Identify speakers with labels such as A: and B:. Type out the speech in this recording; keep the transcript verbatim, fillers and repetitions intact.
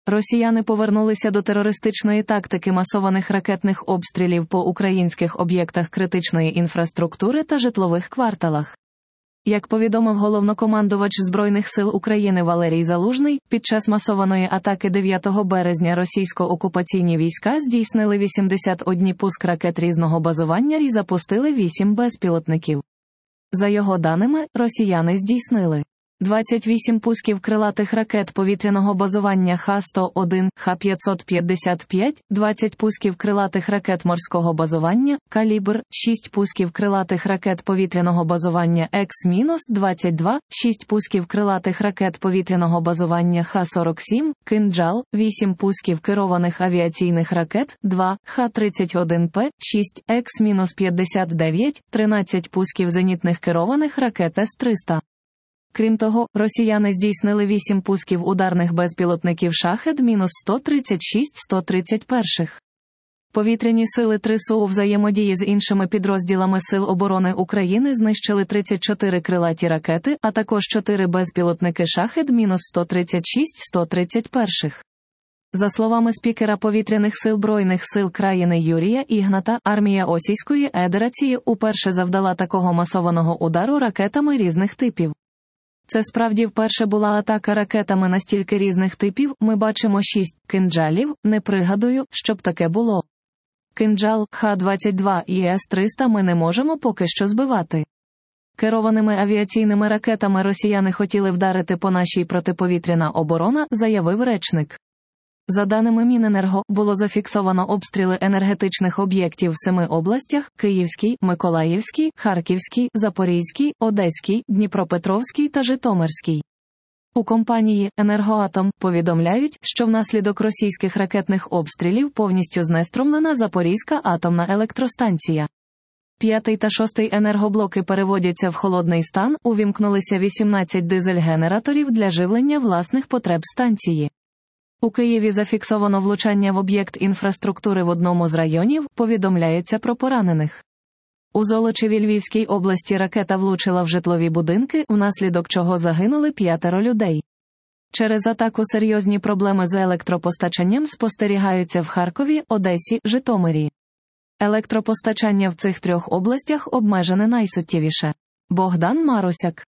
A: Росіяни повернулися до терористичної тактики масованих ракетних обстрілів по українських об'єктах критичної інфраструктури та житлових кварталах. Як повідомив головнокомандувач Збройних сил України Валерій Залужний, під час масованої атаки дев'ятого березня російсько-окупаційні війська здійснили вісімдесят один пуск ракет різного базування і запустили вісім безпілотників. За його даними, росіяни здійснили двадцять вісім пусків крилатих ракет повітряного базування Х сто один, Х п'ятсот п'ятдесят п'ять, двадцять пусків крилатих ракет морського базування, «Калібр», шість пусків крилатих ракет повітряного базування Екс двадцять два, шість пусків крилатих ракет повітряного базування Х сорок сім, «Кинджал», вісім пусків керованих авіаційних ракет, два, Х тридцять один П, шість, Екс п'ятдесят дев'ять, тринадцять пусків зенітних керованих ракет С триста. Крім того, росіяни здійснили вісім пусків ударних безпілотників «Шахед-сто тридцять шість сто тридцять один». Повітряні сили ТРИСу у взаємодії з іншими підрозділами Сил оборони України знищили тридцять чотири крилаті ракети, а також чотири безпілотники «Шахед-сто тридцять шість сто тридцять один». За словами спікера Повітряних сил Збройних сил країни Юрія Ігната, армія Російської Федерації уперше завдала такого масованого удару ракетами різних типів. Це справді вперше була атака ракетами настільки різних типів, ми бачимо шість «Кинджалів», не пригадую, щоб таке було. «Кинджал», Х двадцять два і С триста ми не можемо поки що збивати. Керованими авіаційними ракетами росіяни хотіли вдарити по нашій протиповітряна оборона, заявив речник. За даними Міненерго, було зафіксовано обстріли енергетичних об'єктів в семи областях – Київській, Миколаївській, Харківській, Запорізькій, Одеській, Дніпропетровській та Житомирській. У компанії «Енергоатом» повідомляють, що внаслідок російських ракетних обстрілів повністю знеструмлена Запорізька атомна електростанція. П'ятий та шостий енергоблоки переводяться в холодний стан, увімкнулися вісімнадцять дизель-генераторів для живлення власних потреб станції. У Києві зафіксовано влучання в об'єкт інфраструктури в одному з районів, повідомляється про поранених. У Золочеві Львівській області ракета влучила в житлові будинки, внаслідок чого загинули п'ятеро людей. Через атаку серйозні проблеми з електропостачанням спостерігаються в Харкові, Одесі, Житомирі. Електропостачання в цих трьох областях обмежене найсуттєвіше. Богдан Марусяк.